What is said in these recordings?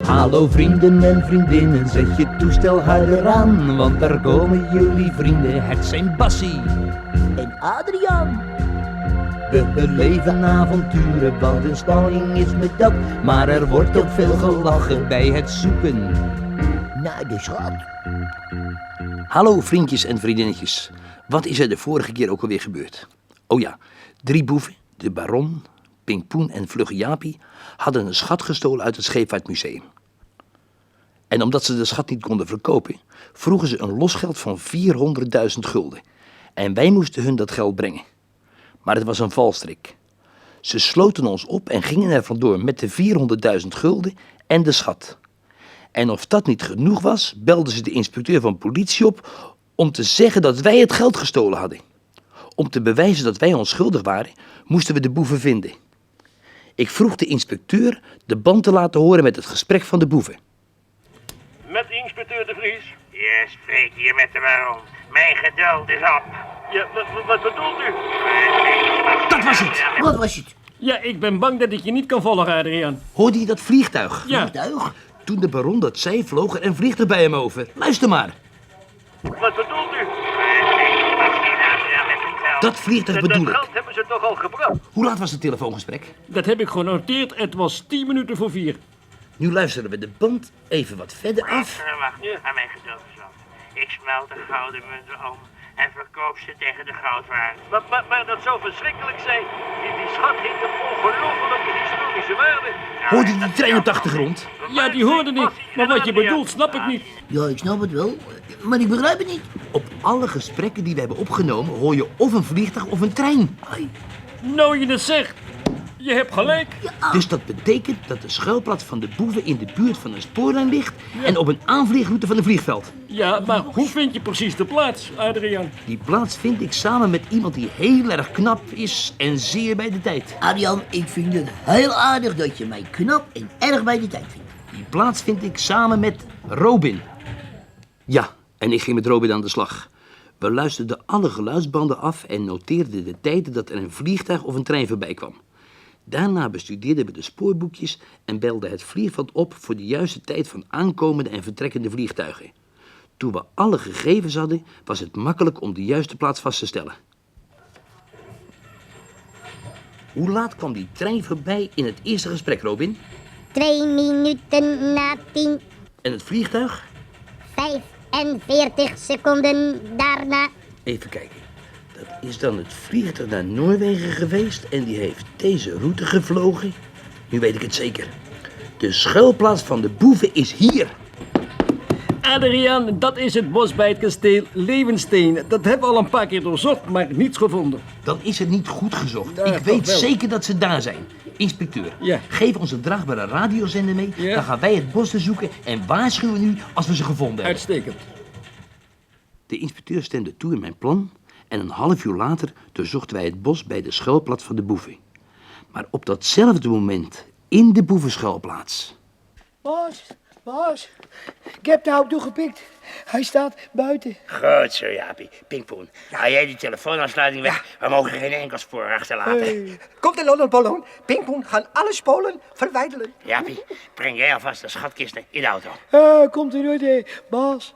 Hallo vrienden en vriendinnen, zet je toestel harder aan, want daar komen jullie vrienden. Het zijn Bassie En Adriaan. We beleven avonturen, want een spanning is met dat. Maar er wordt ook veel gelachen bij het zoeken Naar de schat. Hallo vriendjes en vriendinnetjes. Wat is er de vorige keer ook alweer gebeurd? Oh ja, 3 boeven, de Baron, Pinkpoen en Vlugge Jaapie, hadden een schat gestolen uit het Scheepvaartmuseum. En omdat ze de schat niet konden verkopen, vroegen ze een losgeld van 400.000 gulden. En wij moesten hun dat geld brengen. Maar het was een valstrik. Ze sloten ons op en gingen er vandoor met de 400.000 gulden en de schat. En of dat niet genoeg was, belden ze de inspecteur van politie op om te zeggen dat wij het geld gestolen hadden. Om te bewijzen dat wij onschuldig waren, moesten we de boeven vinden. Ik vroeg de inspecteur de band te laten horen met het gesprek van de boeven. Met inspecteur De Vries. Je spreekt hier met de Baron. Mijn geduld is op. Ja, wat bedoelt u? Dat was het! Wat was het? Ja, ik ben bang dat ik je niet kan volgen, Adriaan. Hoorde je dat vliegtuig? Ja, Vliegtuig? Toen de Baron dat zei, vloog er een vliegtuig bij hem over. Luister maar. wat bedoelt u? Dat vliegtuig bedoel Dat ik. geld hebben ze toch al gebracht? Hoe laat was het telefoongesprek? Dat heb ik genoteerd. Het was 10 minuten voor 4. Nu luisteren we de band even wat verder af. Wacht, aan mijn geduld is op. Ik smelt de gouden munten om en verkoop ze tegen de goudwaarde. Maar dat zou verschrikkelijk zijn. Die schat heeft een ongelofelijke historische waarde. Hoorde je die trein op de achtergrond? Ja, die hoorde ik. Maar wat je bedoelt, snap ik niet. Ja, ik snap het wel, maar ik begrijp het niet. Op alle gesprekken die we hebben opgenomen hoor je of een vliegtuig of een trein. Ai, Nou je het zegt. Je hebt gelijk. Dus dat betekent dat de schuilplaats van de boeven in de buurt van een spoorlijn ligt en op een aanvliegroute van een vliegveld. Ja, maar hoe vind je precies de plaats, Adriaan? Die plaats vind ik samen met iemand die heel erg knap is en zeer bij de tijd. Adriaan, ik vind het heel aardig dat je mij knap en erg bij de tijd vindt. Die plaats vind ik samen met Robin. Ja, en ik ging met Robin aan de slag. We luisterden alle geluidsbanden af en noteerden de tijden dat er een vliegtuig of een trein voorbij kwam. Daarna bestudeerden we de spoorboekjes en belden het vliegveld op voor de juiste tijd van aankomende en vertrekkende vliegtuigen. Toen we alle gegevens hadden, was het makkelijk om de juiste plaats vast te stellen. Hoe laat kwam die trein voorbij in het eerste gesprek, Robin? 2 minuten na 10, En het vliegtuig? 45 seconden daarna. Even kijken. Dat is dan het vliegtuig naar Noorwegen geweest en die heeft deze route gevlogen. Nu weet ik het zeker. De schuilplaats van de boeven is hier. Adriaan, dat is het bos bij het kasteel Levensteen. Dat hebben we al een paar keer doorzocht, maar niets gevonden. Dan is het niet goed gezocht. Ja, Ik toch weet wel. zeker dat ze daar zijn. Inspecteur, Ja. geef ons een draagbare radiozender mee. Ja. Dan gaan wij het bos te zoeken en waarschuwen u als we ze gevonden hebben. Uitstekend. De inspecteur stemde toe in mijn plan en een half uur later doorzochten wij het bos bij de schuilplaats van de boeven. Maar op datzelfde moment, in de boevenschuilplaats... Baas, ik heb de auto gepikt. Hij staat buiten. Goed zo, Jaapie. Pinkpoen, haal jij die telefoonaansluiting weg? We mogen geen enkel spoor achterlaten. Komt de Lollenballon. Pinkpoen gaan alle spolen verwijderen. Jaapie, breng jij alvast de schatkisten in de auto. Komt u nooit, baas.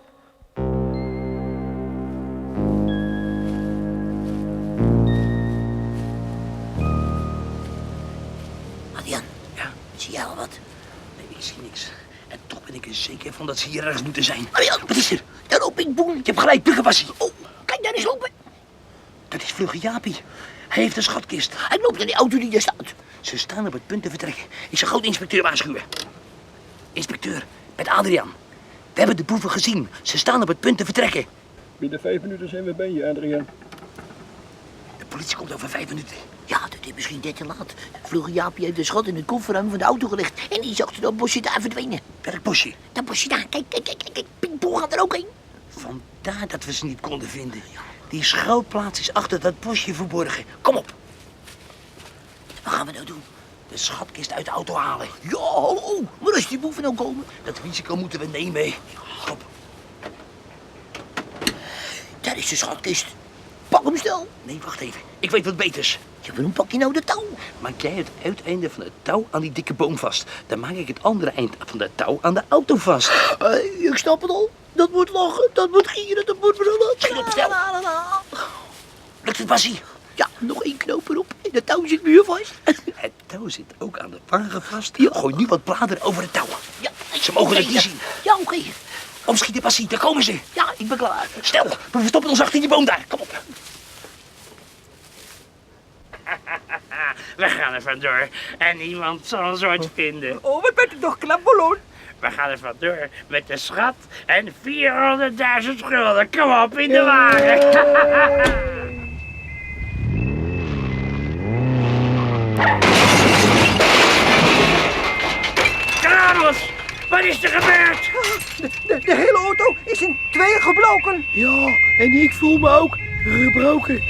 Adriaan, zie jij al wat? Nee, ik zie niks. En toch ben ik er zeker van dat ze hier ergens moeten zijn. Adriaan, Wat is er? daar loop ik boem. Je hebt gelijk, Pukkenbassie. Oh, kijk daar eens lopen. Dat is Vlugge Jaapie. Hij heeft een schatkist. Hij loopt naar die auto die daar staat. Ze staan op het punt te vertrekken. Ik zal gauw de inspecteur waarschuwen. Inspecteur, met Adriaan. We hebben de boeven gezien. Ze staan op het punt te vertrekken. Binnen 5 minuten zijn we bij je, Adriaan. De politie komt over 5 minuten. Ja, dat is misschien net te laat. Vlugge Jaapie heeft de schat in het kofferruim van de auto gelegd. En die zag ze dat bosje daar verdwenen. Welk bosje? Dat bosje daar, kijk. Pinkpoen gaat er ook heen. Vandaar dat we ze niet konden vinden. Die schuilplaats is achter dat bosje verborgen. Kom op. Wat gaan we nou doen? De schatkist uit de auto halen. Ja, hallo. Maar als die boeven nou komen? Dat risico moeten we nemen. Kom. Daar is de schatkist. Pak hem snel. Nee, wacht even. Ik weet wat beters. Ja, waarom pak je nou de touw? Maak jij het uiteinde van het touw aan die dikke boom vast. Dan maak ik het andere eind van het touw aan de auto vast. Ik snap het al. Dat moet lachen, dat moet gieren, dat moet brullen. Schiet op, snel. Lukt het, Bassie? Ja, nog 1 knoop erop en de touw zit muur vast. Het touw zit ook aan de wagen vast. Gooi nu wat bladeren over het touw. Ja, Ze mogen het niet zien. Ja, oké. Opschieten, Bassie, daar komen ze. Ja, ik ben klaar. Snel, we verstoppen ons achter die boom daar. Kom op. We gaan er vandoor en niemand zal ons ooit vinden. Oh, wat bent u toch knap, Ballon? We gaan er vandoor met de schat en 400.000 gulden. Kom op, in de wagen. Carlos, wat is er gebeurd? De hele auto is in 2 gebroken. Ja, en ik voel me ook gebroken.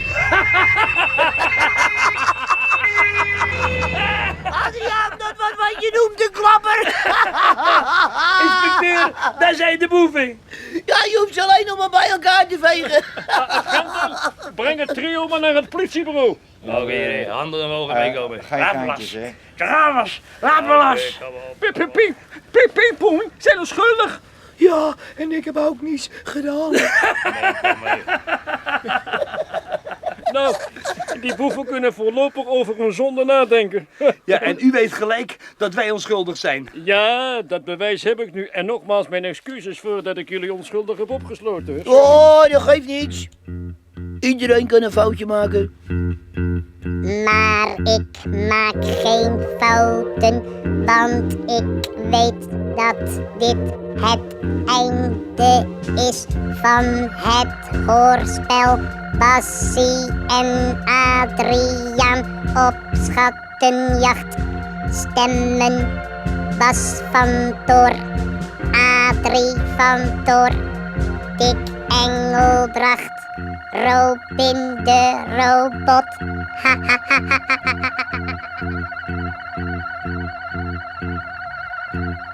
Adriaan, dat was wat je noemt een klapper. Inspecteur, daar zijn de boeven. Ja, je hoeft ze alleen nog maar bij elkaar te vegen. Breng het trio maar naar het politiebureau. Oké, handen omhoog meekomen. Geen geintjes, hè? Carlos, laat me los. Piep, Poen, zijn onschuldig. Ja, en ik heb ook niets gedaan. Nou, die boeven kunnen voorlopig over hun zonde nadenken. Ja, en u weet gelijk dat wij onschuldig zijn. Ja, dat bewijs heb ik nu. En nogmaals mijn excuses voor dat ik jullie onschuldig heb opgesloten. Oh, dat geeft niets. Iedereen kan een foutje maken. Maar ik maak geen fouten, want ik weet dat dit het einde is van het hoorspel. Bassie en Adriaan op schattenjacht. Stemmen Bas van Toor, Adrie van Toor, Dick Engelbracht, Robin de Robot. Ha ha ha ha ha ha ha.